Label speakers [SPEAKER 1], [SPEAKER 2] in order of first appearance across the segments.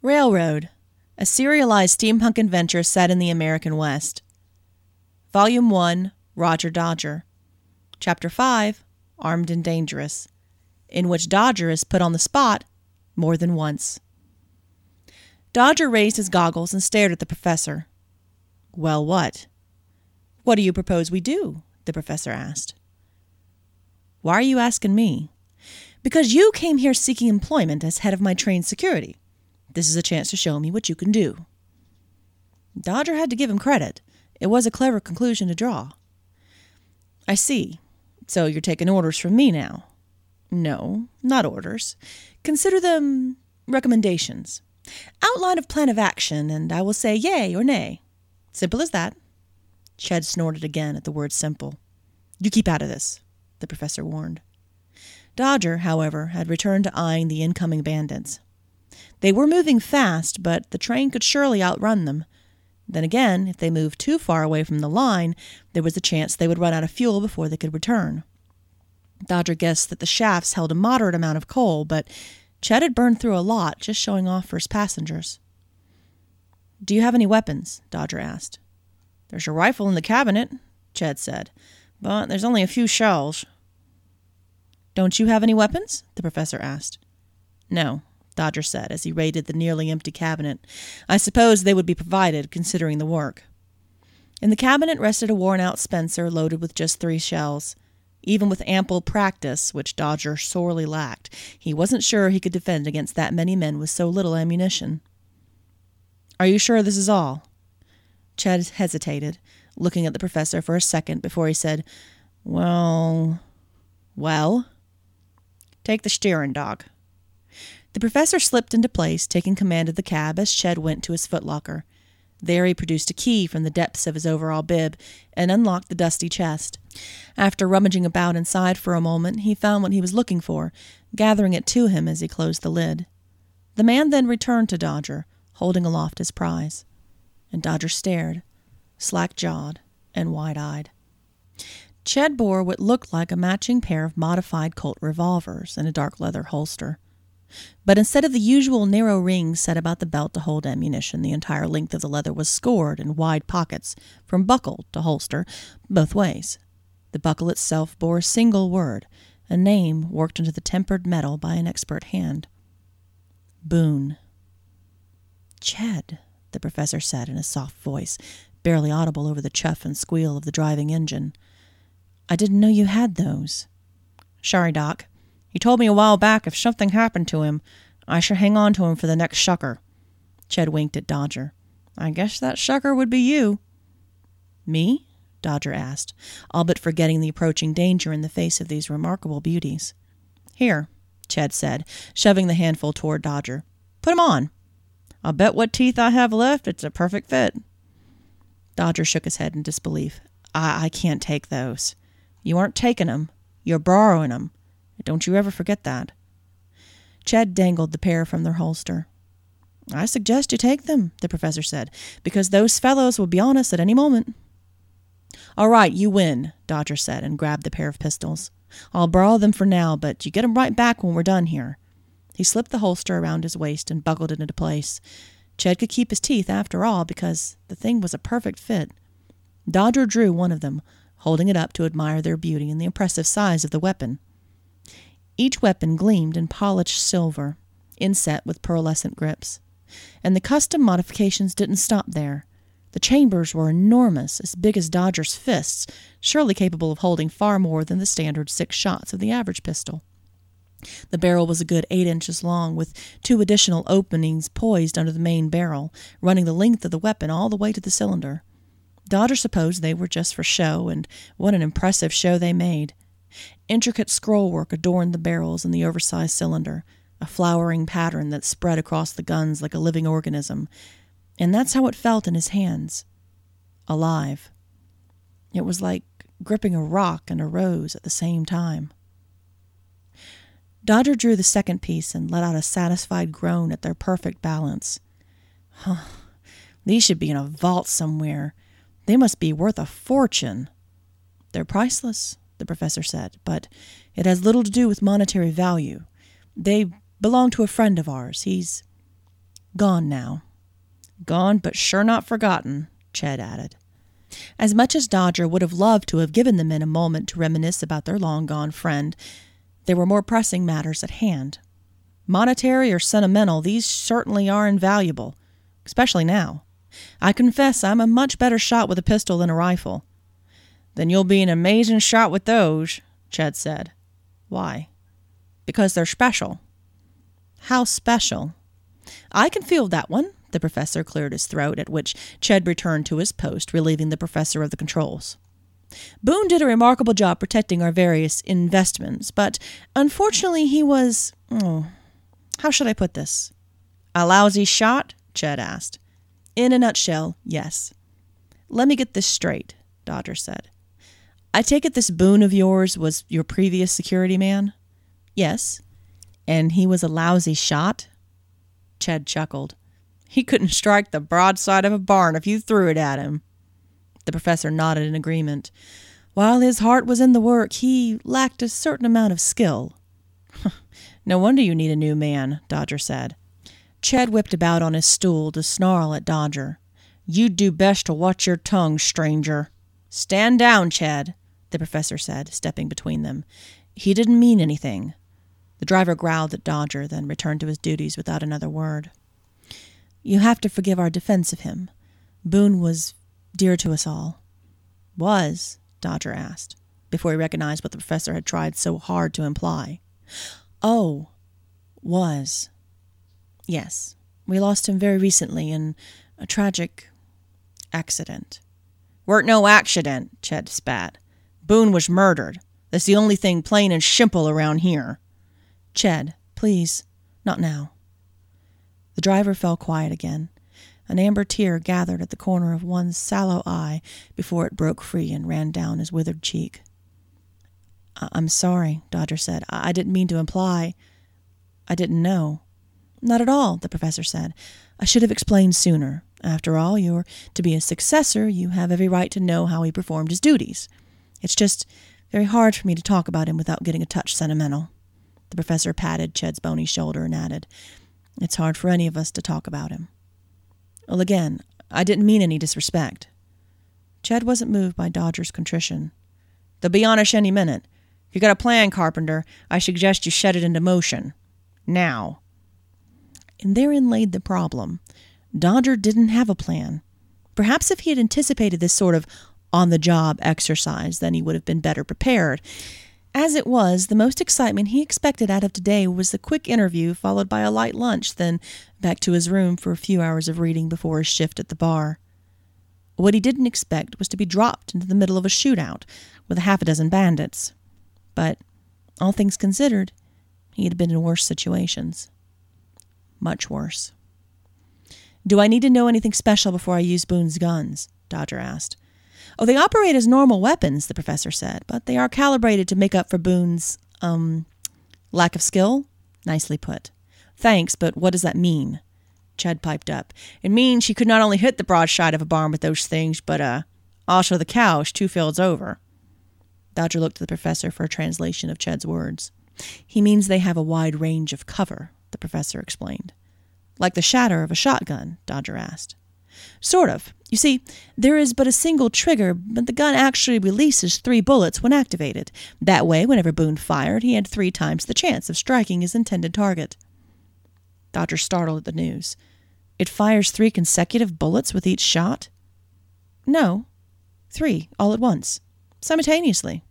[SPEAKER 1] Railroad, a serialized steampunk adventure set in the American West. Volume 1, Roger Dodger. Chapter 5, Armed and Dangerous, in which Dodger is put on the spot more than once. Dodger raised his goggles and stared at the professor. Well, what? What do you propose we do? The professor asked. Why are you asking me? Because you came here seeking employment as head of my trained security. This is a chance to show me what you can do. Dodger had to give him credit. It was a clever conclusion to draw. I see. So you're taking orders from me now? No, not orders. Consider them recommendations. Outline of plan of action, and I will say yay or nay. Simple as that. Ched snorted again at the word simple. You keep out of this, the professor warned. Dodger, however, had returned to eyeing the incoming bandits. They were moving fast, but the train could surely outrun them. Then again, if they moved too far away from the line, there was a chance they would run out of fuel before they could return. Dodger guessed that the shafts held a moderate amount of coal, but Ched had burned through a lot just showing off for his passengers. Do you have any weapons? Dodger asked. There's your rifle in the cabinet, Ched said, but there's only a few shells. Don't you have any weapons? The professor asked. No, Dodger said as he raided the nearly empty cabinet. I suppose they would be provided, considering the work. In the cabinet rested a worn-out Spencer loaded with just 3 shells. Even with ample practice, which Dodger sorely lacked, he wasn't sure he could defend against that many men with so little ammunition. Are you sure this is all? Ched hesitated, looking at the professor for a second before he said, Well? Take the steering, dog. The professor slipped into place, taking command of the cab as Ched went to his footlocker. There he produced a key from the depths of his overall bib and unlocked the dusty chest. After rummaging about inside for a moment, he found what he was looking for, gathering it to him as he closed the lid. The man then returned to Dodger, holding aloft his prize. And Dodger stared, slack-jawed and wide-eyed. Ched bore what looked like a matching pair of modified Colt revolvers in a dark leather holster. But instead of the usual narrow rings set about the belt to hold ammunition, the entire length of the leather was scored in wide pockets, from buckle to holster, both ways. The buckle itself bore a single word, a name worked into the tempered metal by an expert hand. Boone. Ched, the professor said in a soft voice, barely audible over the chuff and squeal of the driving engine. I didn't know you had those. Sorry, Doc. He told me a while back if something happened to him, I should hang on to him for the next shucker. Ched winked at Dodger. I guess that shucker would be you. Me? Dodger asked, all but forgetting the approaching danger in the face of these remarkable beauties. Here, Ched said, shoving the handful toward Dodger. Put 'em on. I'll bet what teeth I have left it's a perfect fit. Dodger shook his head in disbelief. I can't take those. You aren't taking 'em. You're borrowing 'em. Don't you ever forget that. Ched dangled the pair from their holster. I suggest you take them, the professor said, because those fellows will be on us at any moment. All right, you win, Dodger said, and grabbed the pair of pistols. I'll borrow them for now, but you get 'em right back when we're done here. He slipped the holster around his waist and buckled it into place. Ched could keep his teeth after all, because the thing was a perfect fit. Dodger drew one of them, holding it up to admire their beauty and the impressive size of the weapon. Each weapon gleamed in polished silver, inset with pearlescent grips. And the custom modifications didn't stop there. The chambers were enormous, as big as Dodger's fists, surely capable of holding far more than the standard 6 shots of the average pistol. The barrel was a good 8 inches long, with 2 additional openings poised under the main barrel, running the length of the weapon all the way to the cylinder. Dodger supposed they were just for show, and what an impressive show they made. Intricate scrollwork adorned the barrels and the oversized cylinder, a flowering pattern that spread across the guns like a living organism. And that's how it felt in his hands. Alive. It was like gripping a rock and a rose at the same time. Dodger drew the second piece and let out a satisfied groan at their perfect balance. These should be in a vault somewhere. They must be worth a fortune. They're priceless, the professor said, but it has little to do with monetary value. They belong to a friend of ours. He's Gone now. Gone, but sure not forgotten, Ched added. As much as Dodger would have loved to have given the men a moment to reminisce about their long-gone friend, there were more pressing matters at hand. Monetary or sentimental, these certainly are invaluable, especially now. I confess I'm a much better shot with a pistol than a rifle. Then you'll be an amazing shot with those, Ched said. Why? Because they're special. How special? I can field that one. The professor cleared his throat, at which Ched returned to his post, relieving the professor of the controls. Boone did a remarkable job protecting our various investments, but unfortunately he was... how should I put this? A lousy shot? Ched asked. In a nutshell, yes. Let me get this straight, Dodger said. I take it this Boone of yours was your previous security man? Yes. And he was a lousy shot? Ched chuckled. He couldn't strike the broadside of a barn if you threw it at him. The professor nodded in agreement. While his heart was in the work, he lacked a certain amount of skill. No wonder you need a new man, Dodger said. Ched whipped about on his stool to snarl at Dodger. You'd do best to watch your tongue, stranger. Stand down, Ched, the professor said, stepping between them. He didn't mean anything. The driver growled at Dodger, then returned to his duties without another word. You have to forgive our defense of him. Boone was dear to us all. Was? Dodger asked, before he recognized what the professor had tried so hard to imply. Oh, was. Yes, we lost him very recently in a tragic accident. Weren't no accident, Ched spat. Boone was murdered. That's the only thing plain and simple around here. Ched, please, not now. The driver fell quiet again. An amber tear gathered at the corner of one sallow eye before it broke free and ran down his withered cheek. I'm sorry, Dodger said. I didn't mean to imply. I didn't know. Not at all, the professor said. I should have explained sooner. After all, you're to be his successor. You have every right to know how he performed his duties. It's just very hard for me to talk about him without getting a touch sentimental. The professor patted Ched's bony shoulder and added, It's hard for any of us to talk about him. Well, again, I didn't mean any disrespect. Ched wasn't moved by Dodger's contrition. They'll be on us any minute. If you got a plan, Carpenter, I suggest you set it into motion. Now. And therein laid the problem. Dodger didn't have a plan. Perhaps if he had anticipated this sort of on-the-job exercise, then he would have been better prepared. As it was, the most excitement he expected out of today was the quick interview followed by a light lunch, then back to his room for a few hours of reading before his shift at the bar. What he didn't expect was to be dropped into the middle of a shootout with a half a dozen bandits. But, all things considered, he had been in worse situations. Much worse. Do I need to know anything special before I use Boone's guns? Dodger asked. Oh, they operate as normal weapons, the professor said, but they are calibrated to make up for Boone's, lack of skill? Nicely put. Thanks, but what does that mean? Ched piped up. It means she could not only hit the broadside of a barn with those things, but, also the cows 2 fields over. Dodger looked to the professor for a translation of Ched's words. He means they have a wide range of cover, the professor explained. Like the shatter of a shotgun? Dodger asked. Sort of. You see, there is but a single trigger, but the gun actually releases 3 bullets when activated. That way, whenever Boone fired, he had 3 times the chance of striking his intended target. Dodger startled at the news. It fires 3 consecutive bullets with each shot? No. 3, all at once. Simultaneously.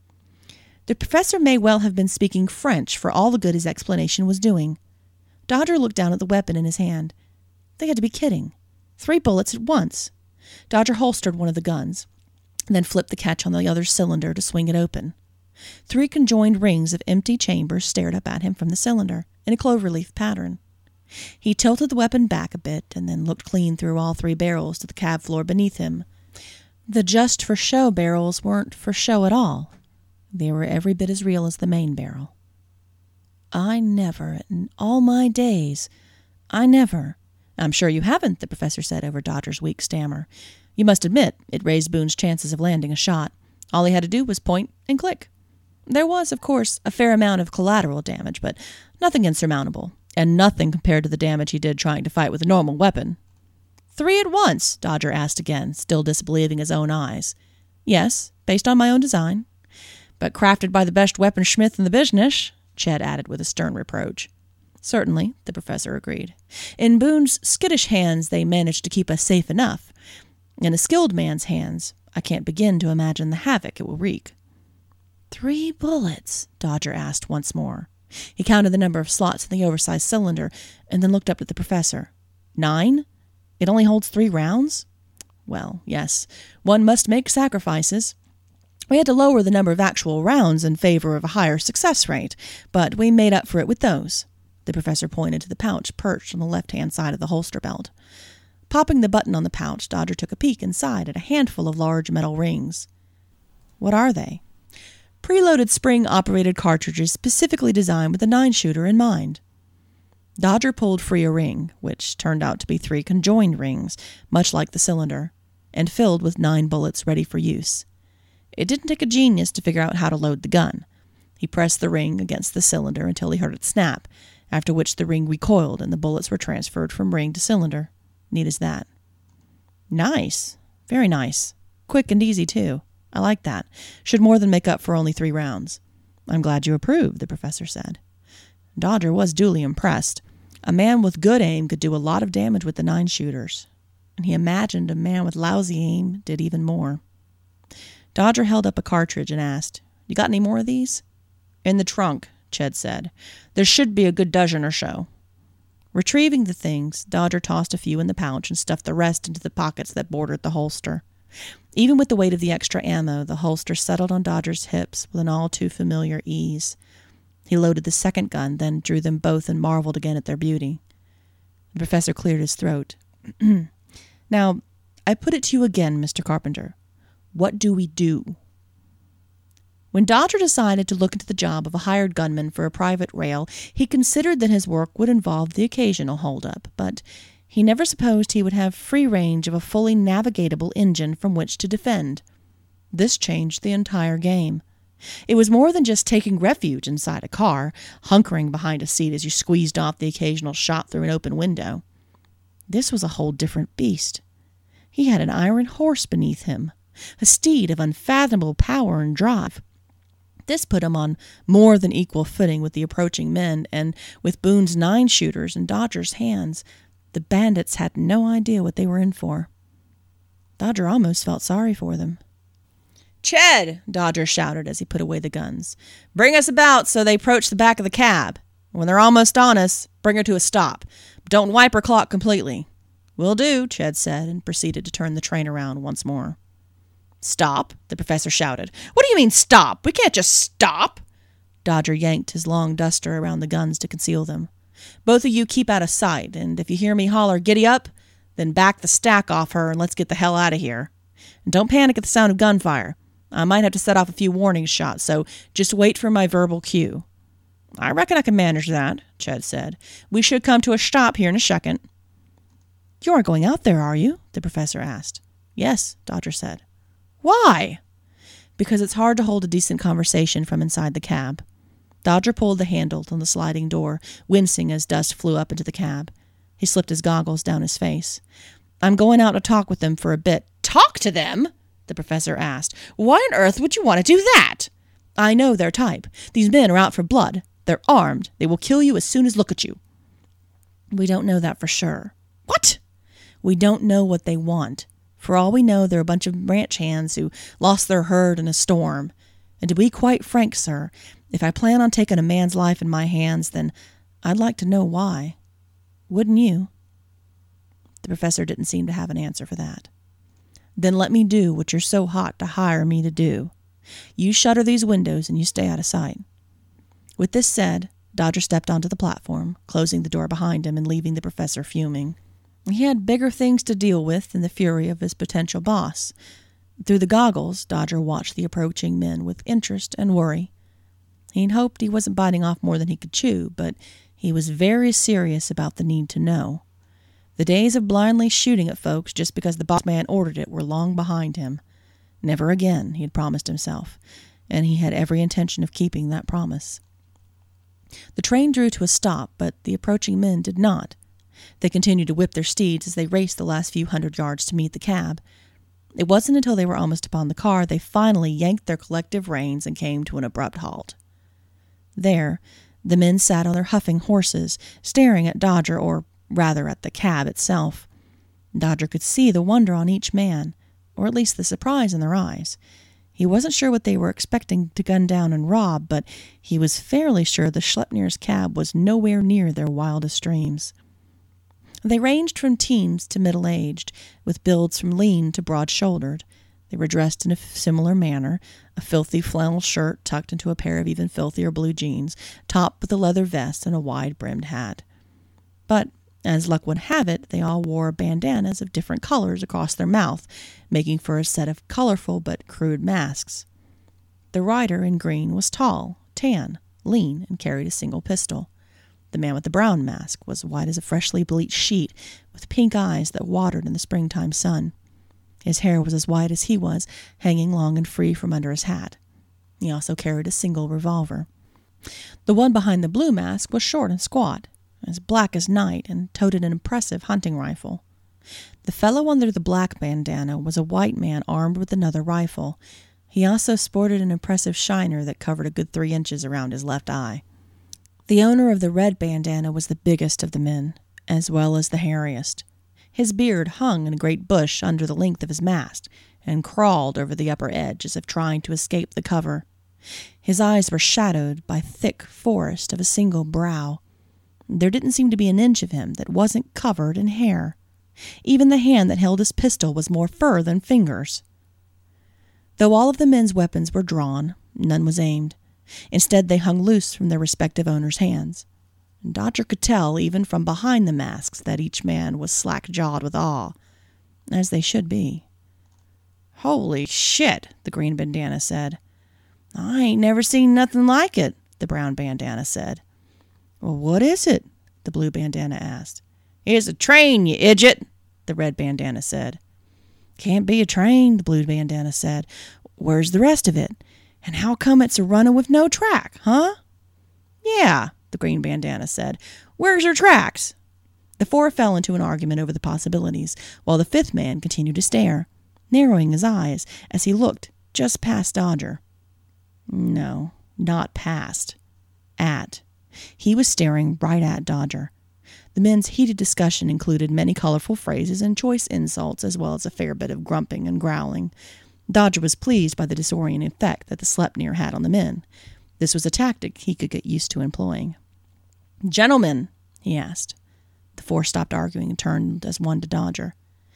[SPEAKER 1] The professor may well have been speaking French for all the good his explanation was doing. Dodger looked down at the weapon in his hand. They had to be kidding. 3 bullets at once. Dodger holstered one of the guns, then flipped the catch on the other cylinder to swing it open. 3 conjoined rings of empty chambers stared up at him from the cylinder, in a cloverleaf pattern. He tilted the weapon back a bit, and then looked clean through all 3 barrels to the cab floor beneath him. The just-for-show barrels weren't for show at all. They were every bit as real as the main barrel. I never, in all my days, I'm sure you haven't, the professor said over Dodger's weak stammer. You must admit, it raised Boone's chances of landing a shot. All he had to do was point and click. There was, of course, a fair amount of collateral damage, but nothing insurmountable. And nothing compared to the damage he did trying to fight with a normal weapon. 3 at once? Dodger asked again, still disbelieving his own eyes. Yes, based on my own design. But crafted by the best weaponsmith in the business, Ched added with a stern reproach. Certainly, the professor agreed. In Boone's skittish hands they managed to keep us safe enough. In a skilled man's hands, I can't begin to imagine the havoc it will wreak. 3 bullets? Dodger asked once more. He counted the number of slots in the oversized cylinder and then looked up at the professor. 9? It only holds 3 rounds? Well, yes, one must make sacrifices. We had to lower the number of actual rounds in favor of a higher success rate, but we made up for it with those. The professor pointed to the pouch perched on the left-hand side of the holster belt. Popping the button on the pouch, Dodger took a peek inside at a handful of large metal rings. What are they? Preloaded spring-operated cartridges specifically designed with a 9-shooter in mind. Dodger pulled free a ring, which turned out to be 3 conjoined rings, much like the cylinder, and filled with 9 bullets ready for use. It didn't take a genius to figure out how to load the gun. He pressed the ring against the cylinder until he heard it snap, after which the ring recoiled and the bullets were transferred from ring to cylinder. Neat as that. Nice. Very nice. Quick and easy, too. I like that. Should more than make up for only 3 rounds. I'm glad you approve, the professor said. Dodger was duly impressed. A man with good aim could do a lot of damage with the 9-shooters. And he imagined a man with lousy aim did even more. Dodger held up a cartridge and asked, You got any more of these? In the trunk, Ched said. There should be a good dozen or so. Retrieving the things, Dodger tossed a few in the pouch and stuffed the rest into the pockets that bordered the holster. Even with the weight of the extra ammo, the holster settled on Dodger's hips with an all-too-familiar ease. He loaded the second gun, then drew them both and marveled again at their beauty. The professor cleared his throat. Now, I put it to you again, Mr. Carpenter. What do we do? When Dodger decided to look into the job of a hired gunman for a private rail, he considered that his work would involve the occasional hold-up, but he never supposed he would have free range of a fully navigatable engine from which to defend. This changed the entire game. It was more than just taking refuge inside a car, hunkering behind a seat as you squeezed off the occasional shot through an open window. This was a whole different beast. He had an iron horse beneath him, a steed of unfathomable power and drive. This put him on more than equal footing with the approaching men, and with Boone's 9-shooters in Dodger's hands, the bandits had no idea what they were in for. Dodger almost felt sorry for them. Ched, Dodger shouted as he put away the guns. Bring us about so they approach the back of the cab. When they're almost on us, bring her to a stop. But don't wipe her clock completely. Will do, Ched said, and proceeded to turn the train around once more. Stop, the professor shouted. What do you mean, stop? We can't just stop. Dodger yanked his long duster around the guns to conceal them. Both of you keep out of sight, and if you hear me holler, giddy up, then back the stack off her and let's get the hell out of here. And don't panic at the sound of gunfire. I might have to set off a few warning shots, so just wait for my verbal cue. I reckon I can manage that, Ched said. We should come to a stop here in a second. You aren't going out there, are you? The professor asked. Yes, Dodger said. Why? Because it's hard to hold a decent conversation from inside the cab. Dodger pulled the handle on the sliding door, wincing as dust flew up into the cab. He slipped his goggles down his face. I'm going out to talk with them for a bit. Talk to them? The professor asked. Why on earth would you want to do that? I know their type. These men are out for blood. They're armed. They will kill you as soon as look at you. We don't know that for sure. What? We don't know what they want. For all we know, they're a bunch of ranch hands who lost their herd in a storm. And to be quite frank, sir, if I plan on taking a man's life in my hands, then I'd like to know why. Wouldn't you? The professor didn't seem to have an answer for that. Then let me do what you're so hot to hire me to do. You shutter these windows and you stay out of sight. With this said, Dodger stepped onto the platform, closing the door behind him and leaving the professor fuming. He had bigger things to deal with than the fury of his potential boss. Through the goggles, Dodger watched the approaching men with interest and worry. He'd hoped he wasn't biting off more than he could chew, but he was very serious about the need to know. The days of blindly shooting at folks just because the boss man ordered it were long behind him. Never again, he had promised himself, and he had every intention of keeping that promise. The train drew to a stop, but the approaching men did not. They continued to whip their steeds as they raced the last few hundred yards to meet the cab. It wasn't until they were almost upon the car they finally yanked their collective reins and came to an abrupt halt. There, the men sat on their huffing horses, staring at Dodger, or rather at the cab itself. Dodger could see the wonder on each man, or at least the surprise in their eyes. He wasn't sure what they were expecting to gun down and rob, but he was fairly sure the Schleppner's cab was nowhere near their wildest dreams. They ranged from teens to middle-aged, with builds from lean to broad-shouldered. They were dressed in a similar manner, a filthy flannel shirt tucked into a pair of even filthier blue jeans, topped with a leather vest and a wide-brimmed hat. But, as luck would have it, they all wore bandanas of different colors across their mouth, making for a set of colorful but crude masks. The rider in green was tall, tan, lean, and carried a single pistol. The man with the brown mask was white as a freshly bleached sheet, with pink eyes that watered in the springtime sun. His hair was as white as he was, hanging long and free from under his hat. He also carried a single revolver. The one behind the blue mask was short and squat, as black as night, and toted an impressive hunting rifle. The fellow under the black bandana was a white man armed with another rifle. He also sported an impressive shiner that covered a good 3 inches around his left eye. The owner of the red bandana was the biggest of the men, as well as the hairiest. His beard hung in a great bush under the length of his mask, and crawled over the upper edge as if trying to escape the cover. His eyes were shadowed by thick forest of a single brow. There didn't seem to be an inch of him that wasn't covered in hair. Even the hand that held his pistol was more fur than fingers. Though all of the men's weapons were drawn, none was aimed. Instead, they hung loose from their respective owners' hands. Dodger could tell, even from behind the masks, that each man was slack-jawed with awe, as they should be. "Holy shit," the green bandana said. "I ain't never seen nothing like it," the brown bandana said. "Well, what is it?" the blue bandana asked. "It's a train, you idiot," the red bandana said. "Can't be a train," the blue bandana said. "Where's the rest of it? And how come it's a running with no track, huh?" "Yeah," the green bandana said. "Where's your tracks?" The four fell into an argument over the possibilities, while the fifth man continued to stare, narrowing his eyes as he looked just past Dodger. No, not past. At. He was staring right at Dodger. The men's heated discussion included many colorful phrases and choice insults, as well as a fair bit of grumping and growling. Dodger was pleased by the disorienting effect that the Schleppner had on the men. This was a tactic he could get used to employing. "Gentlemen," he asked. The four stopped arguing and turned as one to Dodger.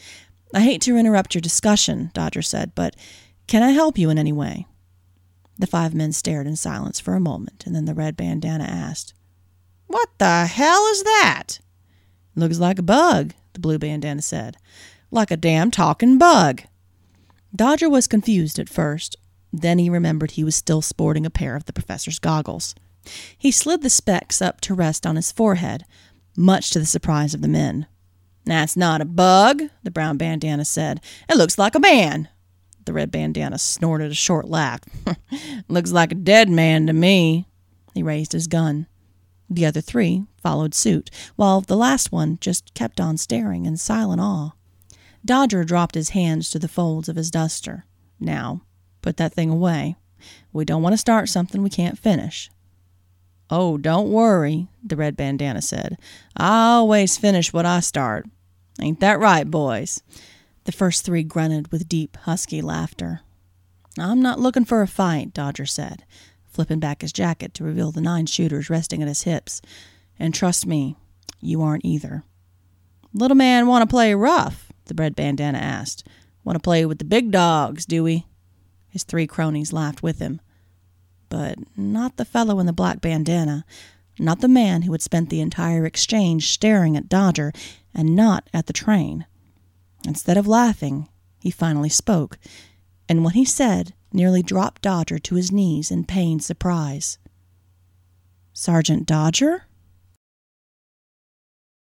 [SPEAKER 1] "I hate to interrupt your discussion," Dodger said, "but can I help you in any way?" The 5 men stared in silence for a moment, and then the red bandana asked, "What the hell is that?" "Looks like a bug," the blue bandana said. "Like a damn talking bug." Dodger was confused at first. Then he remembered he was still sporting a pair of the professor's goggles. He slid the specs up to rest on his forehead, much to the surprise of the men. "That's not a bug," the brown bandana said. "It looks like a man." The red bandana snorted a short laugh. "Looks like a dead man to me." He raised his gun. The other 3 followed suit, while the last one just kept on staring in silent awe. Dodger dropped his hands to the folds of his duster. "Now, put that thing away. We don't want to start something we can't finish." "Oh, don't worry," the red bandana said. "I always finish what I start. Ain't that right, boys?" The first 3 grunted with deep, husky laughter. "I'm not looking for a fight," Dodger said, flipping back his jacket to reveal the 9 shooters resting at his hips. "And trust me, you aren't either." "Little man want to play rough?" the red bandana asked. "Want to play with the big dogs, do we?" His 3 cronies laughed with him. But not the fellow in the black bandana, not the man who had spent the entire exchange staring at Dodger, and not at the train. Instead of laughing, he finally spoke, and what he said nearly dropped Dodger to his knees in pained surprise. "Sergeant Dodger?"